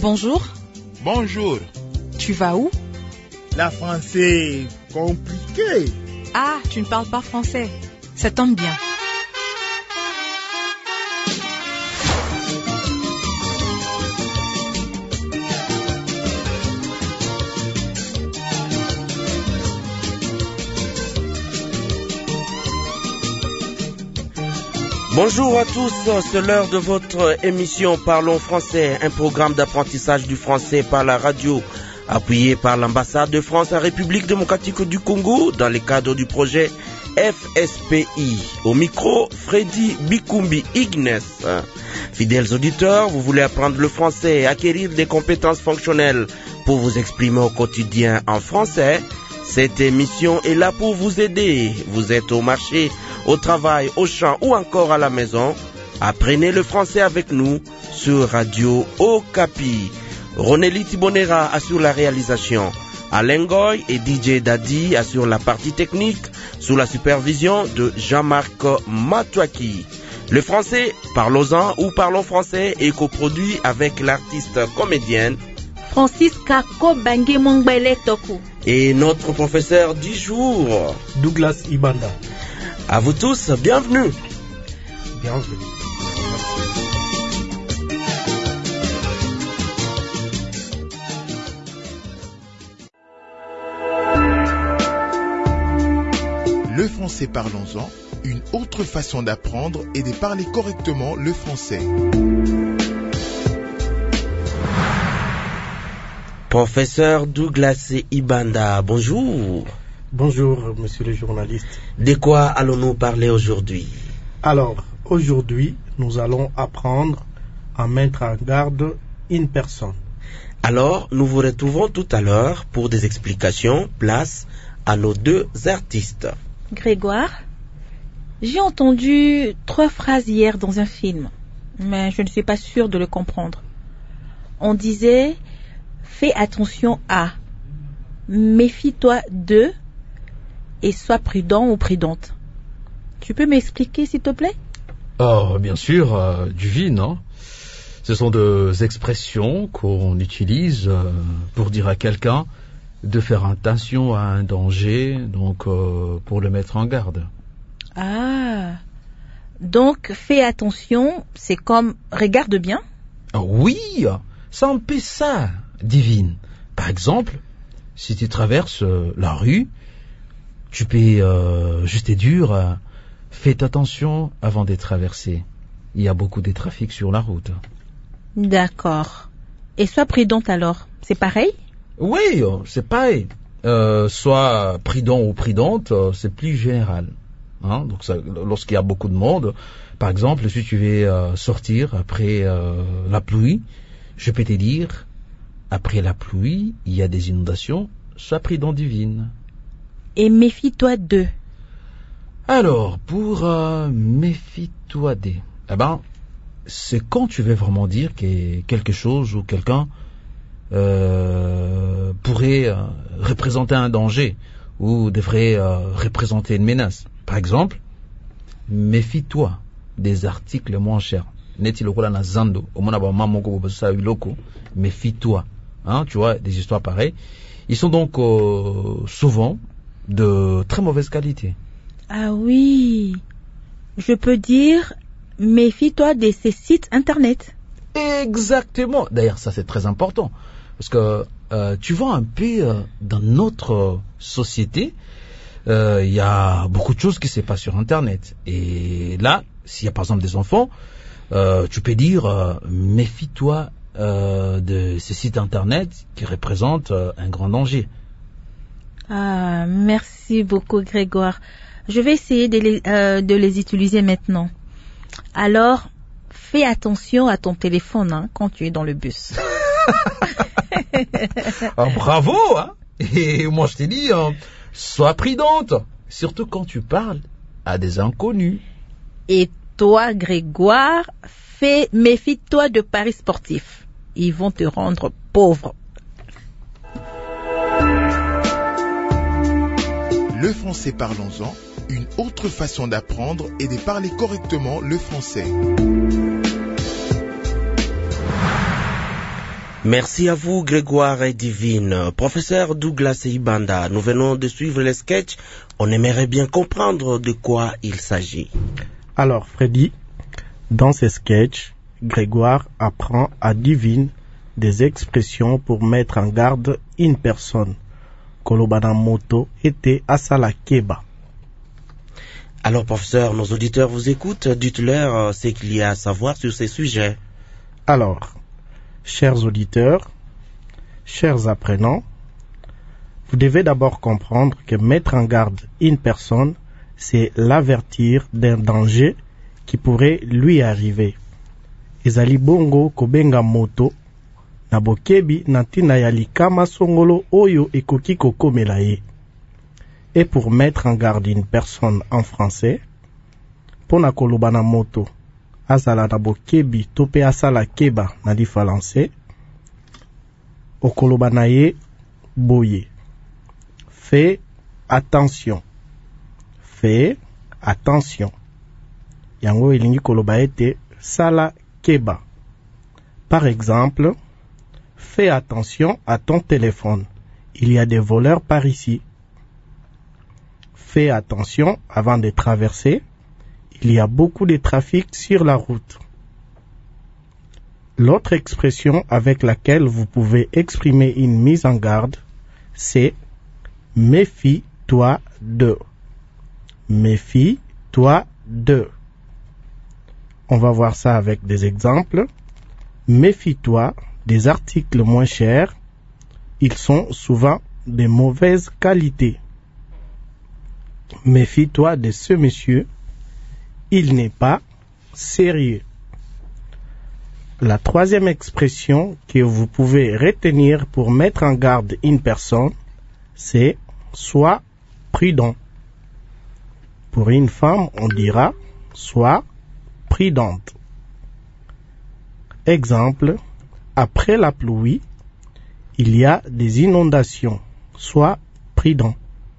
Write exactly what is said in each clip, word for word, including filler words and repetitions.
Bonjour. Bonjour. Tu vas où? La français compliqué. Ah, tu ne parles pas français. Ça tombe bien. Bonjour à tous, c'est l'heure de votre émission Parlons français, un programme d'apprentissage du français par la radio, appuyé par l'ambassade de France en République démocratique du Congo dans le cadre du projet F S P I. Au micro, Freddy Bikumbi Ignes. Fidèles auditeurs, vous voulez apprendre le français et acquérir des compétences fonctionnelles pour vous exprimer au quotidien en français? Cette émission est là pour vous aider. Vous êtes au marché, au travail, au champ ou encore à la maison. Apprenez le français avec nous sur Radio Okapi. Roneli Tibonera assure la réalisation. Alain Goy et D J Daddy assurent la partie technique sous la supervision de Jean-Marc Matouaki. Le français, parlons-en ou parlons français est coproduit avec l'artiste comédienne Francisca Kobange Mongbele Toku et notre professeur du jour, Douglas Ibanda. À vous tous, bienvenue. Bienvenue. Le français parlons-en, une autre façon d'apprendre et de parler correctement le français. Professeur Douglas Ibanda, bonjour. Bonjour, monsieur le journaliste. De quoi allons-nous parler aujourd'hui? Alors, aujourd'hui, nous allons apprendre à mettre en garde une personne. Alors, nous vous retrouvons tout à l'heure pour des explications. Place à nos deux artistes. Grégoire, j'ai entendu trois phrases hier dans un film, mais je ne suis pas sûre de le comprendre. On disait « Fais attention à »,« Méfie-toi de » et « Sois prudent ou prudente ». Tu peux m'expliquer, s'il te plaît? Oh, bien sûr, euh, du vin, hein. Ce sont des expressions qu'on utilise euh, pour dire à quelqu'un de faire attention à un danger, donc euh, pour le mettre en garde. Ah, donc fais attention, c'est comme regarde bien? Oh, oui, c'est un peu ça, divine. Par exemple, si tu traverses euh, la rue, tu peux euh, juste te dire, euh, fais attention avant de traverser. Il y a beaucoup de trafic sur la route. D'accord. Et sois prudente alors, c'est pareil? Oui, c'est pareil. Euh, soit prudent ou prudente, c'est plus général. Hein? Donc, ça, lorsqu'il y a beaucoup de monde, par exemple, si tu veux euh, sortir après euh, la pluie, je peux te dire, après la pluie, il y a des inondations, sois prudent divine. Et méfie-toi d'eux. Alors, pour euh, méfie-toi des, eh ben, c'est quand tu veux vraiment dire que quelque chose ou quelqu'un euh, pourrait euh, représenter un danger ou devrait euh, représenter une menace. Par exemple, méfie-toi des articles moins chers. Méfie-toi. Hein, tu vois, des histoires pareilles. Ils sont donc euh, souvent de très mauvaise qualité. Ah oui, je peux dire, méfie-toi de ces sites internet. Exactement. D'ailleurs, ça c'est très important. Parce que euh, tu vois un peu euh, dans notre société, il euh, y a beaucoup de choses qui se passent sur Internet. Et là, s'il y a par exemple des enfants, euh, tu peux dire euh, méfie-toi euh, de ces sites Internet qui représentent euh, un grand danger. Ah, merci beaucoup Grégoire. Je vais essayer de les, euh, de les utiliser maintenant. Alors, fais attention à ton téléphone hein, quand tu es dans le bus. Ah, bravo hein. Et moi je t'ai dit, hein, sois prudente, surtout quand tu parles à des inconnus. Et toi Grégoire, fais, méfie-toi de paris sportifs. Ils vont te rendre pauvre. Le français parlons-en, une autre façon d'apprendre et de parler correctement le français. Merci à vous, Grégoire et Divine. Professeur Douglas Ibanda, nous venons de suivre les sketchs. On aimerait bien comprendre de quoi il s'agit. Alors, Freddy, dans ces sketchs, Grégoire apprend à Divine des expressions pour mettre en garde une personne. Kolobana moto était asala keba. Alors, professeur, nos auditeurs vous écoutent. Dites-leur ce qu'il y a à savoir sur ces sujets. Alors, chers auditeurs, chers apprenants, vous devez d'abord comprendre que mettre en garde une personne, c'est l'avertir d'un danger qui pourrait lui arriver. Ezali bongo kobenga moto, na bokebi na ntina ya likama songolo oyo ekoki kokomela ye. Et pour mettre en garde une personne en français, pona kolobana moto, azala na bokebi tope asala keba na diferencé, okolobana ye boye. Fais attention. Fais attention. Yango elingi koloba ete sala keba. Par exemple, fais attention à ton téléphone. Il y a des voleurs par ici. Fais attention avant de traverser. Il y a beaucoup de trafic sur la route. L'autre expression avec laquelle vous pouvez exprimer une mise en garde, c'est méfie-toi de. Méfie-toi de. On va voir ça avec des exemples. Méfie-toi des articles moins chers. Ils sont souvent de mauvaise qualité. Méfie-toi de ce monsieur. Il n'est pas sérieux. La troisième expression que vous pouvez retenir pour mettre en garde une personne, c'est « sois prudent ». Pour une femme, on dira « sois prudente ». Exemple, après la pluie, il y a des inondations. Sois prudent.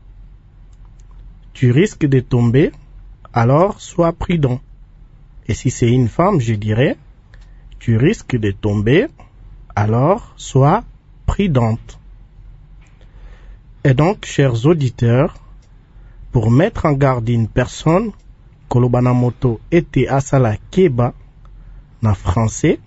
Tu risques de tomber, alors sois prudent. Et si c'est une femme, je dirais, tu risques de tomber, alors sois prudente. Et donc, chers auditeurs, pour mettre en garde une personne, kolobana moto ete asala keba, na français,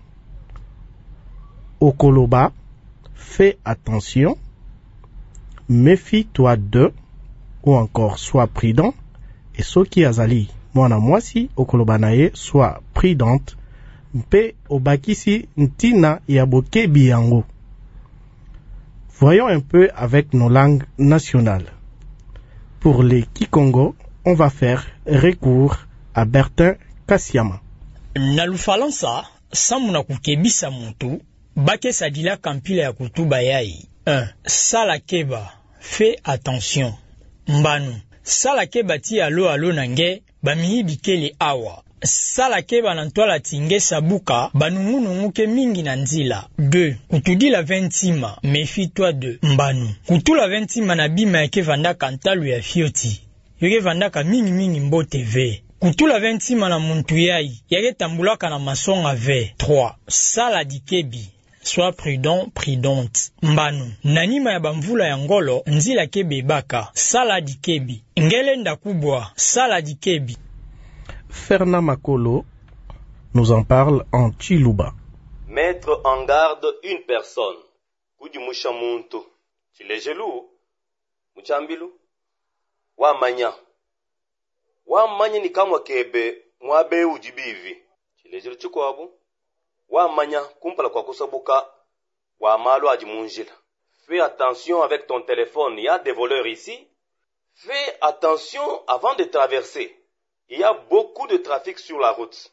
okoloba, fais attention, méfie-toi de, ou encore sois prudent, et soki azali, mwana mwasi, okoloba ye, sois prudente, mpe obakisi ntina ya bokebi yango. Voyons un peu avec nos langues nationales. Pour les Kikongo, on va faire recours à Bertin Kassiama. Na lufalansa, samuna kukebisa muntu, bake sadila kampila ya kutuba yai. un. Sala keba, fais attention. Mbanu, sala keba ti alo alo nange, bamiyi bikele awa. Sala keba nantwala tinge sabuka, banungunungu ke mingi na nzila. deux. Kutudila ventima, méfie-toi de. Mbanu, kutula ventima na bima yake vandaka ntalu ya fioti. Yoke vandaka mingi mingi mbote ve. Kutula ventima na muntu yai, yake tambulaka na masonga ve. trois. Sala dikebi. Sois prudent, prudente. Mbanu, nanima ya bamvula ya ngolo, nzila kebe baka. Sala dikebi. Ngele ndakubwa, sala dikebi. Fernand Makolo nous en parle en Chiluba. Mettre en garde une personne. Kudi mushamuntu. Chilejelu. Muchambilu. Wa manya. Wa manya ni kamwa kebe. Mwabe ujibivi. Chilejelu chuko wabu. Wa manya kumpala kwa kusabuka. Wa malo ajimunjila. Fais attention avec ton téléphone. Il y a des voleurs ici. Fais attention avant de traverser. Il y a beaucoup de trafic sur la route.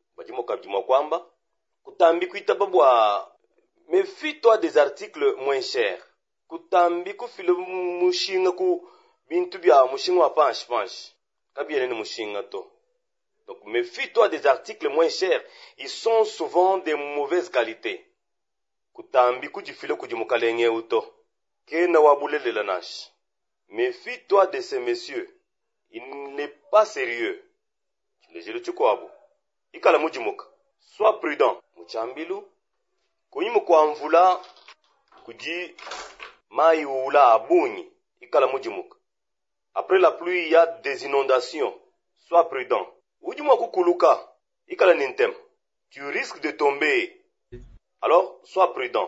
Kutambi kuita babwa. Méfie-toi des articles moins chers. Kutambi kufile mushinga ku bintu bya mushinga wa panch panch. Kabiene ni mushinga to. Donc méfie-toi des articles moins chers. Ils sont souvent de mauvaise qualité. Kutambi kujifile kujimukalenge uto. Kena wabulele lanash. Méfie-toi de ces messieurs. Il n'est pas sérieux. Sois prudent. Muchambilu. Kunyimu kwa mvula kuji mai ula abunyi ikala mujimuka. Après la pluie, il y a des inondations. Sois prudent. Ujimwa kukuluka ikala nintem. Tu risques de tomber. Alors, sois prudent.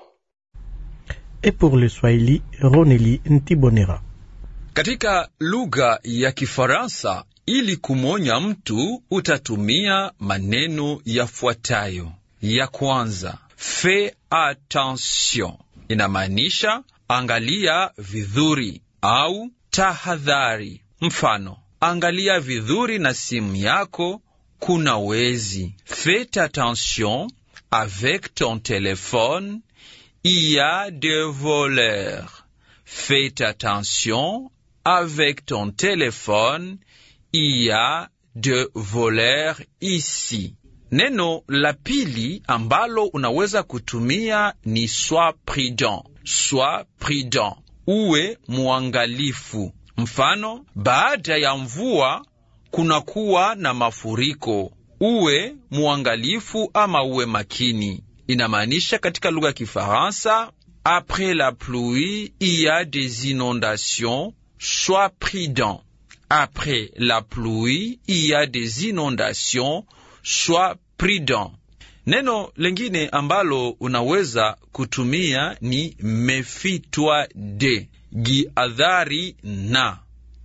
Et pour le Swahili, Roneli Ntibonera. Katika lugha ya Kifaransa, ili kumonya mtu utatumia maneno yafuatayo. Ya kwanza, fais attention. Inamaanisha angalia vidhuri au tahadhari. Mfano, angalia vidhuri na simu yako, kuna wezi. Fais attention avec ton téléphone, il y a des voleurs. Fais attention avec ton téléphone, il y a de voleurs ici. Neno la pili ambalo unaweza kutumia ni sois prudent. Sois prudent. Uwe muangalifu. Mfano, baada ya mvua kunakuwa na mafuriko. Uwe muangalifu ama uwe makini. Inamaanisha katika lugha ya Kifaransa, après la pluie, il y a des inondations. Sois prudent. Après la pluie, il y a des inondations. Sois prudent. Neno lengine ambalo unaweza kutumia ni méfie-toi de. Giadhari na.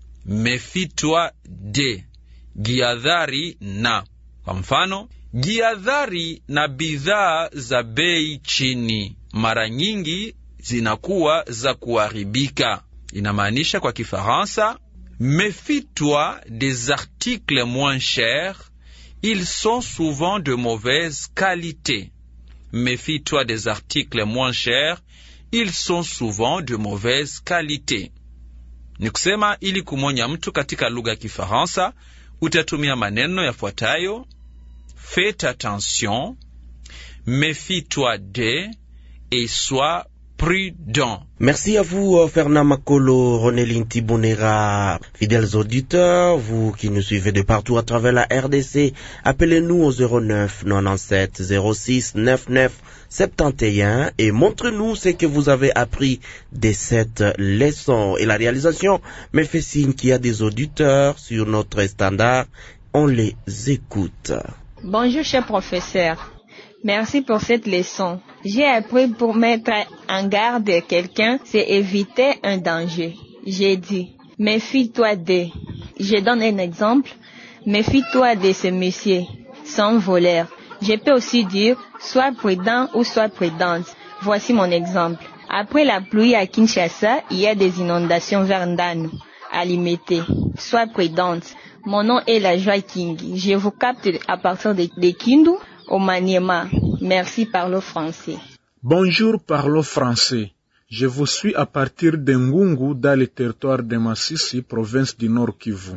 Méfie-toi de. Giadhari na. Kwa mfano, giadhari na bidhaa za bei chini. Mara nyingi zinakuwa za kuharibika. Inamaanisha kwa Kifaransa, méfie-toi des articles moins chers, ils sont souvent de mauvaise qualité. Méfie-toi des articles moins chers, ils sont souvent de mauvaise qualité. Ni kusema ili kumonya mtu katika lugha ya Kifaransa, utatumia maneno yafuatayo: fais attention, méfie-toi de, et sois prudent. Merci à vous, Fernand Makolo, Roneli Ntibonera. Fidèles auditeurs, vous qui nous suivez de partout à travers la R D C, appelez-nous au zéro neuf quatre-vingt-dix-sept zéro six quatre-vingt-neuf soixante et un et montrez-nous ce que vous avez appris de cette leçon. Et la réalisation me fait signe qu'il y a des auditeurs sur notre standard. On les écoute. Bonjour, cher professeur. Merci pour cette leçon. J'ai appris pour mettre en garde quelqu'un, c'est éviter un danger. J'ai dit, méfie-toi de. Je donne un exemple. Méfie-toi de ce monsieur, son voleur. Je peux aussi dire, sois prudent ou sois prudente. Voici mon exemple. Après la pluie à Kinshasa, il y a des inondations vers Ndanu, à Limete. Sois prudente. Mon nom est la Joie King. Je vous capte à partir de, de Kindu au Maniema. Merci, parlo français. Bonjour, parlo français. Je vous suis à partir de Ngungu dans le territoire de Massissi, province du Nord Kivu.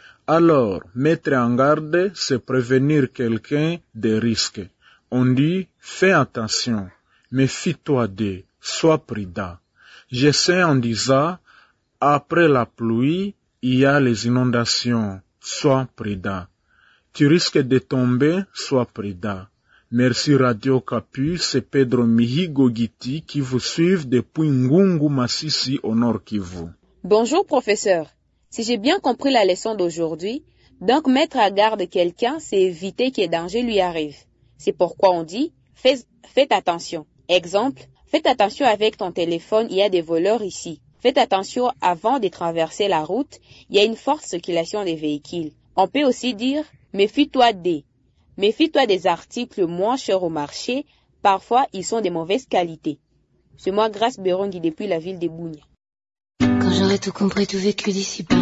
Alors, mettre en garde, c'est prévenir quelqu'un des risques. On dit, fais attention, méfie-toi de, sois prudent. Je sais en disant, après la pluie, il y a les inondations, sois prudent. Tu risques de tomber, sois prudent. Merci Radio Campus et Pedro Mihigo Giti qui vous suivent depuis Ngungu Massissi au Nord Kivu. Bonjour professeur. Si j'ai bien compris la leçon d'aujourd'hui, donc mettre à garde quelqu'un, c'est éviter qu'un danger lui arrive. C'est pourquoi on dit fais, faites attention. Exemple, faites attention avec ton téléphone, il y a des voleurs ici. Faites attention avant de traverser la route, il y a une forte circulation des véhicules. On peut aussi dire méfie-toi des. Méfie-toi des articles moins chers au marché, parfois ils sont de mauvaise qualité. C'est moi, Grace Berongi, depuis la ville de Bounia. Quand j'aurai tout compris, tout vécu d'ici bas,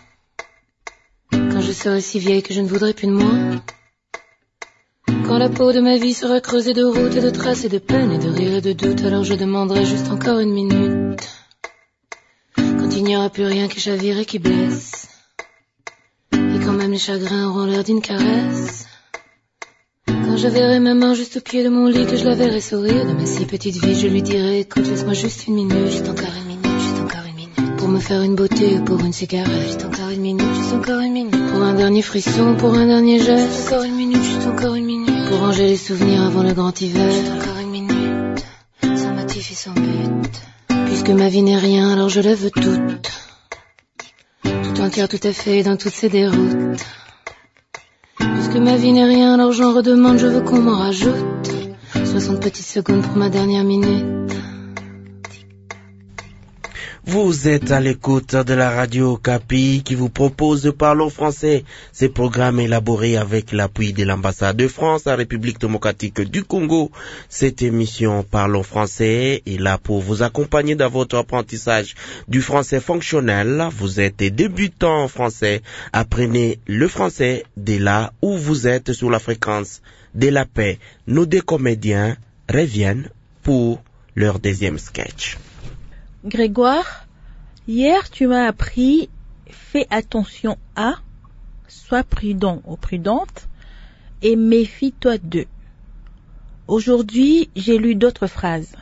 quand je serai si vieille que je ne voudrais plus de moi, quand la peau de ma vie sera creusée de routes et de traces et de peines et de rires et de doutes, alors je demanderai juste encore une minute. Quand il n'y aura plus rien qui chavire et qui blesse, et quand même les chagrins auront l'air d'une caresse, quand je verrai ma main juste au pied de mon lit, que je la verrai sourire de mes si petites vies, je lui dirai, écoute, laisse-moi juste une minute, juste encore une minute, juste encore une minute, pour me faire une beauté ou pour une cigarette, juste encore une minute, juste encore une minute, pour un dernier frisson, pour un dernier geste, juste encore une minute, juste encore une minute, pour ranger les souvenirs avant le grand hiver, juste encore une minute. justifie son but. Puisque ma vie n'est rien, alors je le veux toute. Tout entière, tout à fait, dans toutes ses déroutes. Puisque ma vie n'est rien, alors j'en redemande, je veux qu'on m'en rajoute. Soixante petites secondes pour ma dernière minute. Vous êtes à l'écoute de la radio Okapi qui vous propose Parlons français. Ces programmes élaborés avec l'appui de l'ambassade de France à République démocratique du Congo. Cette émission Parlons français est là pour vous accompagner dans votre apprentissage du français fonctionnel. Vous êtes débutant en français. Apprenez le français dès là où vous êtes sur la fréquence de la paix. Nos deux comédiens reviennent pour leur deuxième sketch. Grégoire, hier tu m'as appris « Fais attention à »,« Sois prudent ou prudente » et « Méfie-toi d'eux ». Aujourd'hui, j'ai lu d'autres phrases.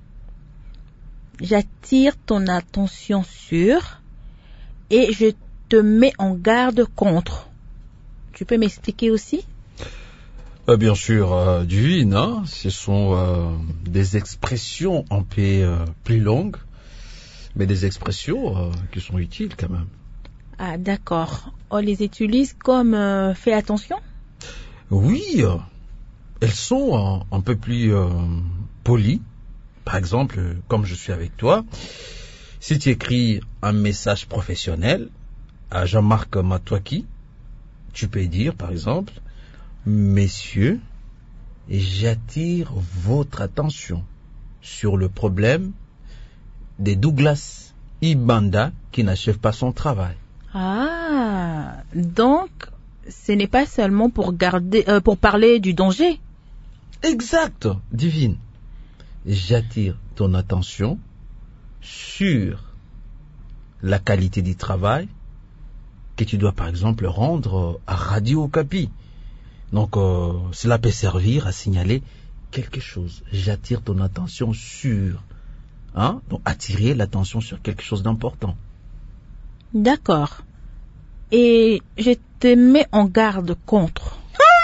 J'attire ton attention sur et je te mets en garde contre. Tu peux m'expliquer aussi ? Euh, bien sûr, euh, Duvine, hein, ce sont euh, des expressions un peu euh, plus longues, mais des expressions euh, qui sont utiles quand même. Ah, d'accord. On les utilise comme euh, fais attention ? Oui, euh, elles sont euh, un peu plus euh, polies. Par exemple, euh, comme je suis avec toi, si tu écris un message professionnel à Jean-Marc Matouaki, tu peux dire par exemple « Messieurs, j'attire votre attention sur le problème de Douglas Ibanda qui n'achève pas son travail. » Ah, donc ce n'est pas seulement pour garder, euh, pour parler du danger. Exact, Divine. J'attire ton attention sur la qualité du travail que tu dois par exemple rendre à Radio Okapi. Donc euh, cela peut servir à signaler quelque chose. J'attire ton attention sur... Hein? Donc attirer l'attention sur quelque chose d'important. D'accord. Et je te mets en garde contre.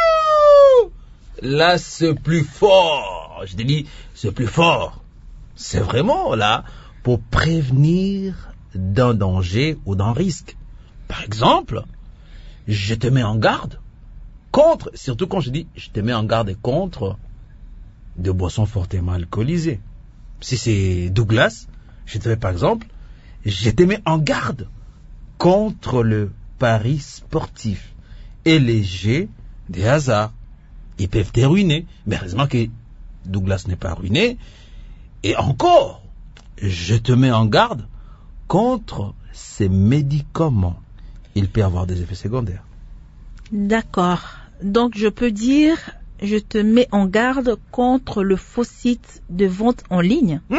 Là, c'est plus fort. Je te dis, c'est plus fort. C'est vraiment là pour prévenir d'un danger ou d'un risque. Par exemple, je te mets en garde contre, surtout quand je dis je te mets en garde contre de boissons fortement alcoolisées. Si c'est Douglas, je te mets par exemple, je te mets en garde contre le pari sportif et les jets des hasards. Ils peuvent te ruiner, mais heureusement que Douglas n'est pas ruiné. Et encore, je te mets en garde contre ces médicaments. Il peut avoir des effets secondaires. D'accord. Donc je peux dire, je te mets en garde contre le faux site de vente en ligne. Mmh,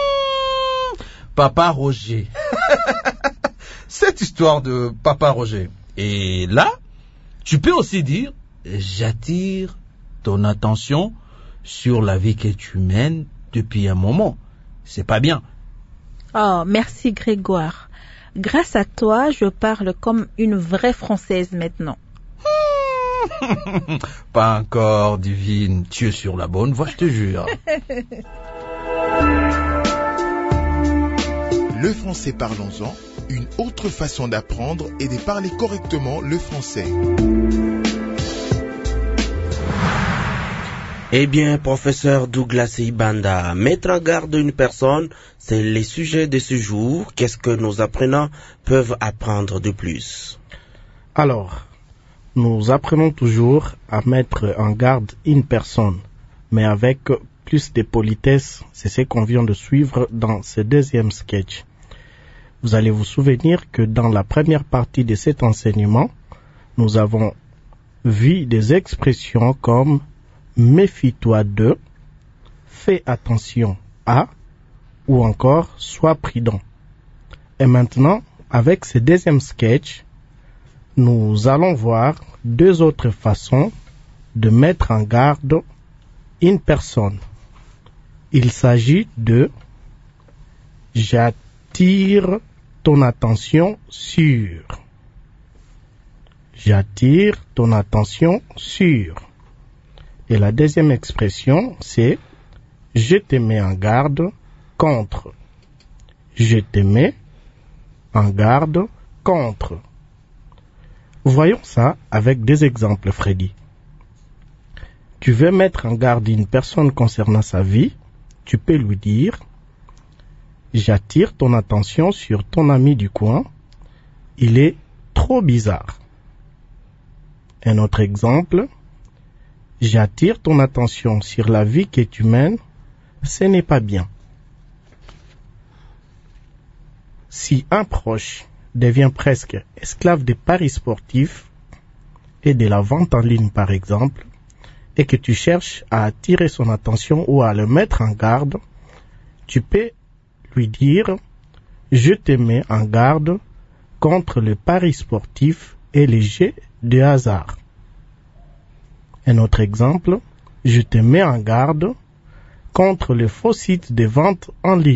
Papa Roger. Cette histoire de Papa Roger. Et là, tu peux aussi dire, j'attire ton attention sur la vie que tu mènes depuis un moment. C'est pas bien. Oh, merci Grégoire. Grâce à toi, je parle comme une vraie Française maintenant. Pas encore, Divine. Tu es sur la bonne voie, je te jure. Le français parlons-en, une autre façon d'apprendre et de parler correctement le français. Eh bien, professeur Douglas Ibanda, mettre en garde une personne, c'est le sujet de ce jour. Qu'est-ce que nos apprenants peuvent apprendre de plus? Alors, nous apprenons toujours à mettre en garde une personne, mais avec plus de politesse. C'est ce qu'on vient de suivre dans ce deuxième sketch. Vous allez vous souvenir que dans la première partie de cet enseignement, nous avons vu des expressions comme « méfie-toi de »,« fais attention à » ou encore « sois prudent ». Et maintenant, avec ce deuxième sketch, nous allons voir deux autres façons de mettre en garde une personne. Il s'agit de « j'attire ton attention sur ». J'attire ton attention sur. Et la deuxième expression, c'est « je te mets en garde contre. Je te mets en garde contre. Voyons ça avec des exemples, Freddy. Tu veux mettre en garde une personne concernant sa vie, tu peux lui dire « J'attire ton attention sur ton ami du coin, il est trop bizarre. » Un autre exemple, « J'attire ton attention sur la vie que tu mènes, ce n'est pas bien. » Si un proche devient presque esclave des paris sportifs et de la vente en ligne par exemple, et que tu cherches à attirer son attention ou à le mettre en garde, tu peux lui dire « Je te mets en garde contre le pari sportif et les jeux de hasard. » Un autre exemple, « Je te mets en garde contre les faux sites de vente en ligne. »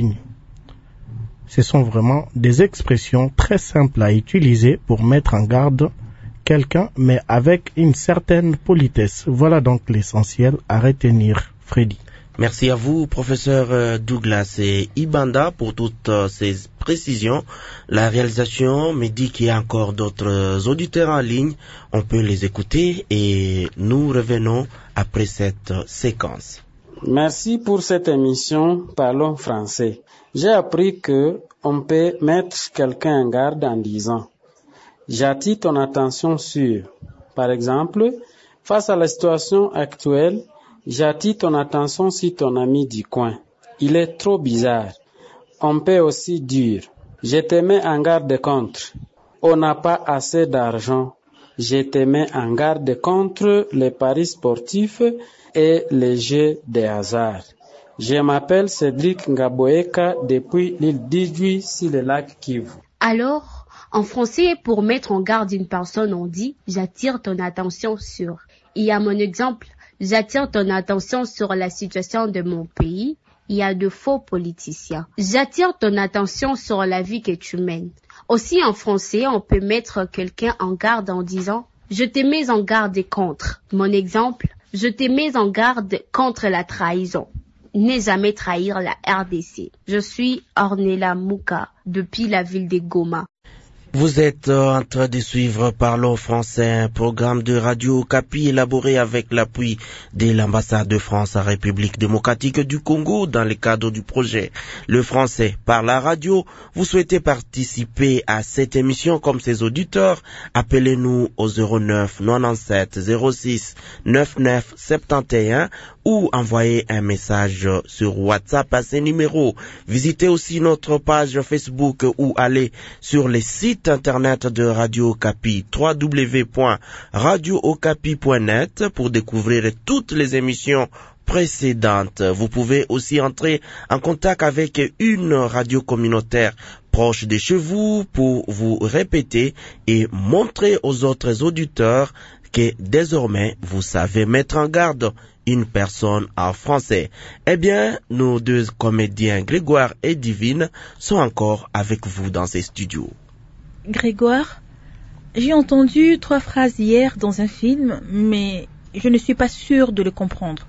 Ce sont vraiment des expressions très simples à utiliser pour mettre en garde quelqu'un, mais avec une certaine politesse. Voilà donc l'essentiel à retenir, Freddy. Merci à vous, professeur Douglas et Ibanda, pour toutes ces précisions. La réalisation me dit qu'il y a encore d'autres auditeurs en ligne. On peut les écouter et nous revenons après cette séquence. Merci pour cette émission Parlons français. J'ai appris que on peut mettre quelqu'un en garde en disant « J'attire ton attention sur ». Par exemple, face à la situation actuelle, j'attire ton attention sur ton ami du coin. Il est trop bizarre. On peut aussi dire « Je te mets en garde contre ». On n'a pas assez d'argent. Je te mets en garde contre les paris sportifs et les jeux de hasard. Je m'appelle Cédric Ngaboeka depuis l'île d'Idjui sur le lac Kivu. Alors, en français, pour mettre en garde une personne, on dit « J'attire ton attention sur ». Il y a mon exemple « J'attire ton attention sur la situation de mon pays ». Il y a de faux politiciens. « J'attire ton attention sur la vie que tu mènes ». Aussi, en français, on peut mettre quelqu'un en garde en disant « Je te mets en garde contre ». Mon exemple « Je te mets en garde contre la trahison ». Ne jamais trahir la R D C. Je suis Ornella Mouka, depuis la ville de Goma. Vous êtes en train de suivre Parlons français, un programme de Radio Okapi élaboré avec l'appui de l'ambassade de France en République démocratique du Congo dans le cadre du projet Le français par la radio. Vous souhaitez participer à cette émission comme ses auditeurs? Appelez-nous au zéro neuf quatre-vingt-dix-sept zéro six quatre-vingt-neuf soixante et onze ou envoyez un message sur WhatsApp à ces numéros. Visitez aussi notre page Facebook ou allez sur les sites internet de Radio Okapi, w w w point radio okapi point net, pour découvrir toutes les émissions précédentes. Vous pouvez aussi entrer en contact avec une radio communautaire proche de chez vous pour vous répéter et montrer aux autres auditeurs que désormais vous savez mettre en garde une personne en français. Eh bien, nos deux comédiens Grégoire et Divine sont encore avec vous dans ces studios. Grégoire, j'ai entendu trois phrases hier dans un film, mais je ne suis pas sûre de le comprendre.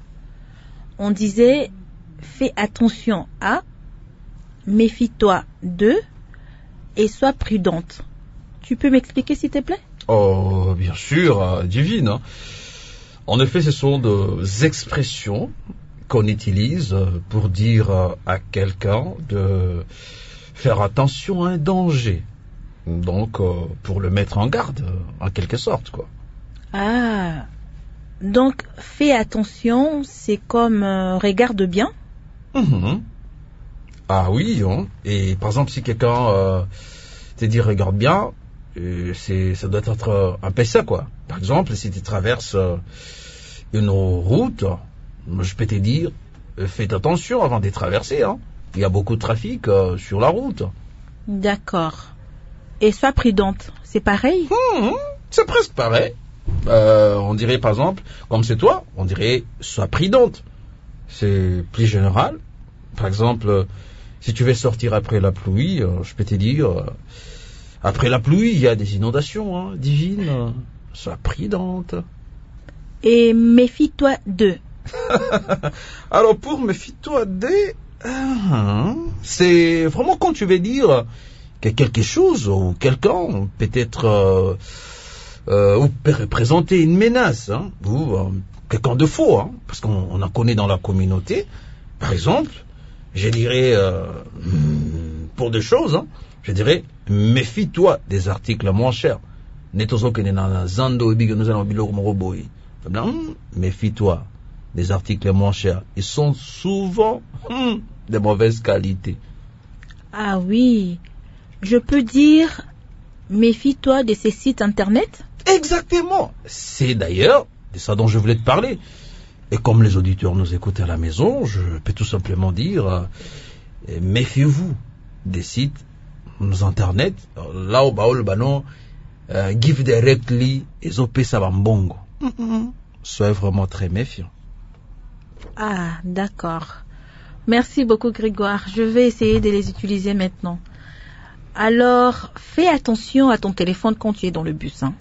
On disait « Fais attention à »,« Méfie-toi de » et « Sois prudente ». Tu peux m'expliquer s'il te plaît? Oh, bien sûr, euh, Divine. Hein. En effet, ce sont des expressions qu'on utilise pour dire à quelqu'un de faire attention à un danger. Donc, euh, pour le mettre en garde, en quelque sorte, quoi. Ah, donc fais attention, c'est comme euh, regarde bien. Mmh. Ah oui, hein. Et par exemple, si quelqu'un euh, te dit regarde bien, euh, c'est, ça doit être un peu ça, quoi. Par exemple, si tu traverses euh, une route, je peux te dire euh, fais attention avant de traverser, hein. Il y a beaucoup de trafic euh, sur la route. D'accord. Et sois prudente, c'est pareil? Mmh, c'est presque pareil. Euh, on dirait par exemple, comme c'est toi, on dirait sois prudente. C'est plus général. Par exemple, si tu veux sortir après la pluie, euh, je peux te dire, euh, après la pluie, il y a des inondations, hein, Divine. Euh, sois prudente. Et méfie-toi de. Alors pour méfie-toi de, Ah, c'est vraiment quand tu veux dire que quelque chose ou quelqu'un peut-être euh, euh, ou peut représenter une menace, hein, ou euh, quelqu'un de faux, hein, parce qu'on on en connaît dans la communauté. Par exemple, je dirais euh, pour des choses, hein, je dirais méfie-toi des articles moins chers. Méfie-toi des articles moins chers. Ils sont souvent hum, de mauvaise qualité. Ah oui, je peux dire méfie-toi de ces sites internet? Exactement. C'est d'ailleurs de ça dont je voulais te parler. Et comme les auditeurs nous écoutent à la maison, je peux tout simplement dire euh, méfiez-vous des sites internet là où bah le banon euh, give directly et opé ça va mbongo. Soyez vraiment très méfiant. Ah, d'accord. Merci beaucoup Grégoire. Je vais essayer de les utiliser maintenant. Alors, fais attention à ton téléphone quand tu es dans le bus. Hein.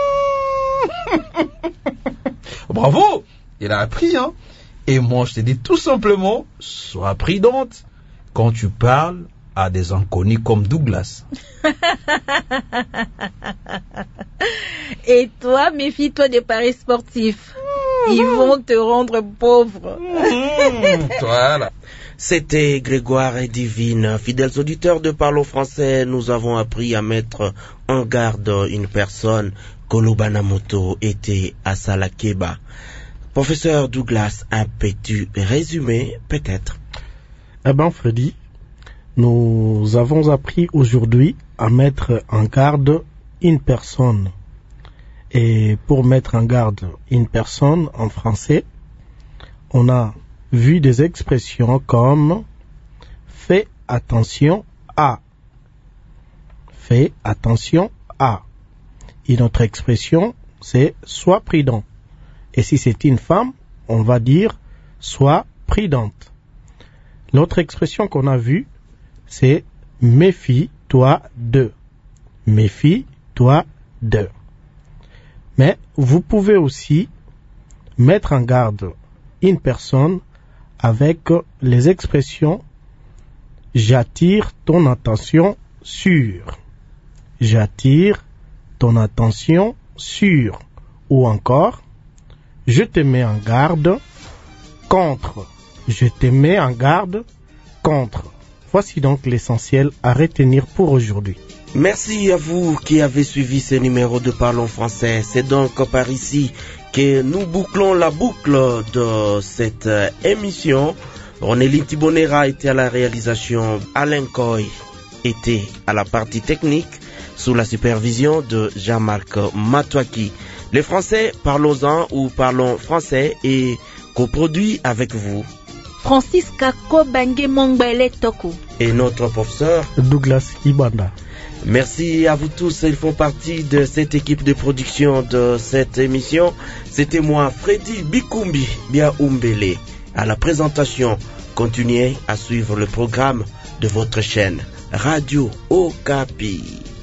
Bravo, il a appris, hein. Et moi, je te dis tout simplement, sois prudente quand tu parles à des inconnus comme Douglas. Et toi, méfie-toi des paris sportifs. Ils vont te rendre pauvre. Voilà. C'était Grégoire et Divine. Fidèles auditeurs de Parlons Français, nous avons appris à mettre en garde une personne. Kolobanamoto était à Salakeba. Professeur Douglas, un petit résumé, peut-être? Eh bien, Freddy, nous avons appris aujourd'hui à mettre en garde une personne. Et pour mettre en garde une personne en français, on a vu des expressions comme « fais attention à »,« fais attention à ». Une autre expression, c'est « sois prudent ». Et si c'est une femme, on va dire « sois prudente ». L'autre expression qu'on a vue, c'est « méfie-toi de ». Méfie-toi de. Mais vous pouvez aussi mettre en garde une personne avec les expressions « j'attire ton attention sur »,« j'attire ton attention sur » ou encore « je te mets en garde contre »,« je te mets en garde contre ». Voici donc l'essentiel à retenir pour aujourd'hui. Merci à vous qui avez suivi ce numéro de Parlons Français. C'est donc par ici que nous bouclons la boucle de cette émission. Ronelin Tibonera était à la réalisation, Alain Coy était à la partie technique sous la supervision de Jean-Marc Matouaki. Les Français, parlons-en ou parlons français est coproduit avec vous. Francisca Kobange Mongbele Toko. Et notre professeur Douglas Ibanda. Merci à vous tous, ils font partie de cette équipe de production de cette émission. C'était moi, Freddy Bikumbi Biaumbele. À la présentation, continuez à suivre le programme de votre chaîne Radio Okapi.